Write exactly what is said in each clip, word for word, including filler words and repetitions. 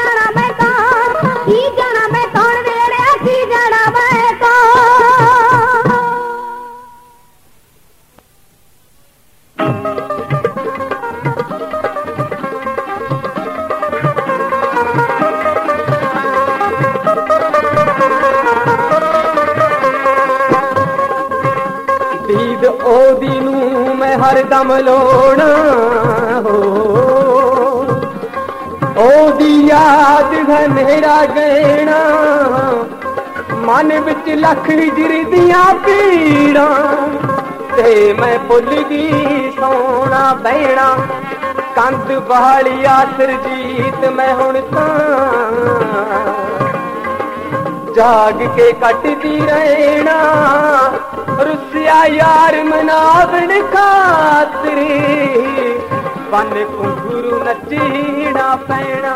ਜਾਣਾ ਮੈਂ ਤਾਂ ਕੀ ਜਾਣਾ ਮੈਂ ਕੌਣ ਵੇੜਿਆ ਕੀ ਜਾਣਾ ਮੈਂ ਤਾਂ ਦੀਦ ਉਹਦੀ ਨੂੰ ਮੈਂ ਹਰਦਮ ਲੋਣਾ ਹੋ ਉਹਦੀ ਯਾਦ ਹੈ ਮੇਰਾ ਗਹਿਣਾ ਮਨ ਵਿੱਚ ਲੱਖ ਹਿਜਰ ਦੀਆਂ ਪੀੜਾਂ ਤੇ ਮੈਂ ਭੁੱਲ ਗਈ ਸੋਣਾ ਬਹਿਣਾ ਕੰਧ ਬਹਾਲੀਆ ਸਰਜੀਤ ਮੈਂ ਹੁਣ ਤਾਂ ਜਾਗ ਕੇ ਕੱਟਦੀ ਰਹਿਣਾ ਰੁੱਸਿਆ ਯਾਰ ਮਨਾਵਣ ਖਾਤਰ ਬਨ ਘੁੰਗਰੂ ਨੱਚਣਾ ਪੈਣਾ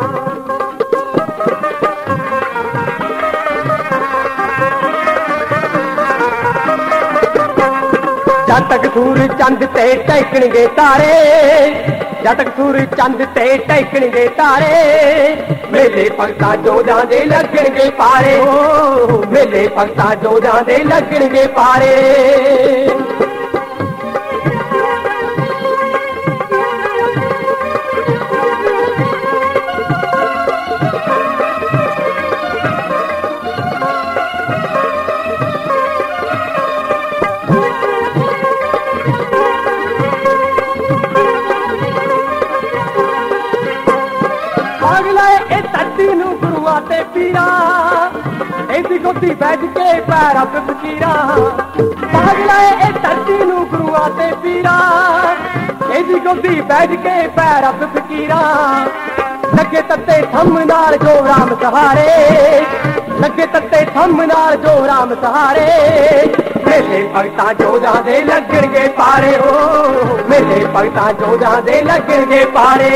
ਜਦ ਤੱਕ ਸੂਰ ਚੰਦ ਤੇ ਟਹਿਕਣਗੇ ਤਾਰੇ ਜਦ ਤੱਕ ਸੂਰ ਚੰਦ ਤੇ ਟਹਿਕਣਗੇ ਤਾਰੇ ਮੇਲੇ ਭਗਤਾਂ ਜੋਧਾਂ ਦੇ ਲੱਗਣਗੇ ਪਾਰੇ ਓ ਮੇਲੇ ਭਗਤਾਂ ਜੋਧਾਂ ਦੇ ਲੱਗਣਗੇ ਪਾਰੇ ਤੇ ਪੀਰਾ ਇਹਦੀ ਗੋਦੀ ਬੈਠ ਕੇ ਪੈਰਾਂ ਤੇ ਫਕੀਰਾ ਪਾਗਲਾ ਇਹ ਧਰਤੀ ਨੂੰ ਗੁਰੂਆਂ ਤੇ ਪੀਰਾ ਇਹਦੀ ਗੋਦੀ ਬੈਠ ਕੇ ਪੈਰਾਂ ਤੇ ਫਕੀਰਾ ਲੱਗੇ ਤੱਤੇ ਥੰਮ ਨਾਲ ਜੋ ਰਾਮ ਸਹਾਰੇ ਲੱਗੇ ਤੱਤੇ ਥੰਮ ਨਾਲ ਜੋ ਰਾਮ ਸਹਾਰੇ ਮੇਲੇ ਭਗਤਾਂ ਜੋਧਾਂ ਦੇ ਲੱਗਣਗੇ ਪਾਰੇ ਹੋ ਮੇਲੇ ਭਗਤਾਂ ਜੋਧਾਂ ਦੇ ਲੱਗਣਗੇ ਪਾਰੇ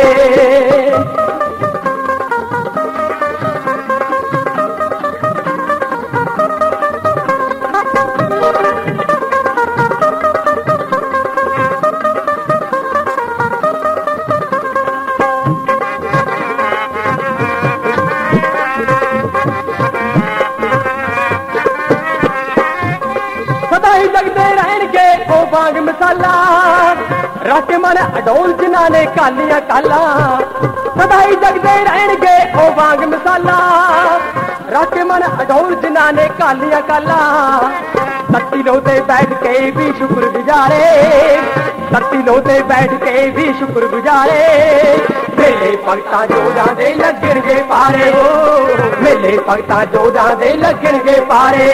लगते रहणगे ओ बांग मसाला रख मन अडोल जिन्हां ने कालियां काला सदाई जगदे रहणगे ओ बांग मसाला रख मन अडोल जिन्हां ने कालियां काला तत्ती लोते बैठ के भी शुक्र गुजारे तत्ती लोते बैठ के भी शुक्र गुजारे मेले भगतां जोधां दे लगणगे पारे ओ मेले भगतां जोधां दे लगणगे पारे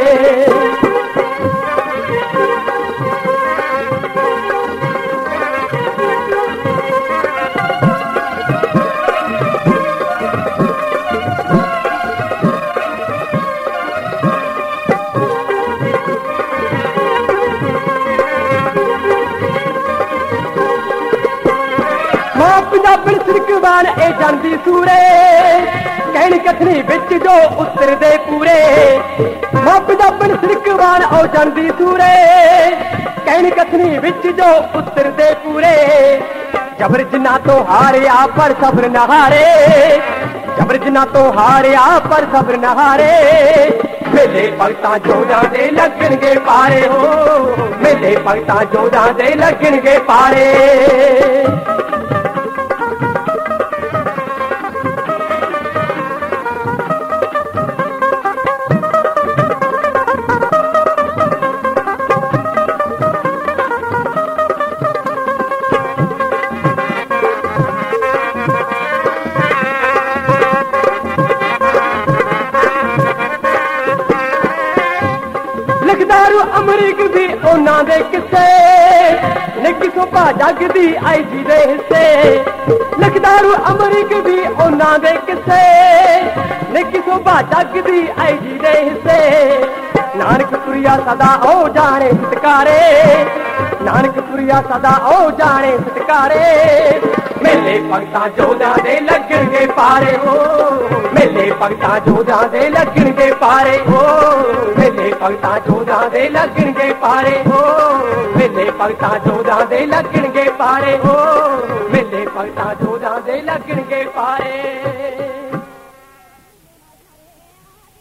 पंजाबन सिरकवान ए जांदी सूरे कहन कथनी बिच जो उतरदे पूरे मां पंजाबन सिरकवान ओ जांदी सूरे कहन कथनी बिच जो उतरदे पूरे जबर जिन्ना तो हारिया पर सब्र न हारे जबर जिन्ना तो हारिया पर सब्र न हारे मेले भगतां जोधां दे लगणगे पारे हो मेले भगतां जोधां दे लगणगे पारे अमरीक भी उन्हां दे किस्से निक्की सोभा जग दी आई जी दे हिस्से लिखदारू अमरीक भी उन्हां दे किस्से निक्की सोभा जग दी आई जी दे हिस्से नानकपुरिया सदा ओ जाने सत्कारे नानकपुरिया सदा ओ जाने सत्कारे मेले भगतां जोधां दे लगणगे पारे हो मेले भगतां जोधां दे लगणगे पारे हो मेले भगतां जोधां दे लगणगे पारे हो मेले भगतां जोधां दे लगणगे पारे हो मेले भगतां जोधां दे लगणगे पारे।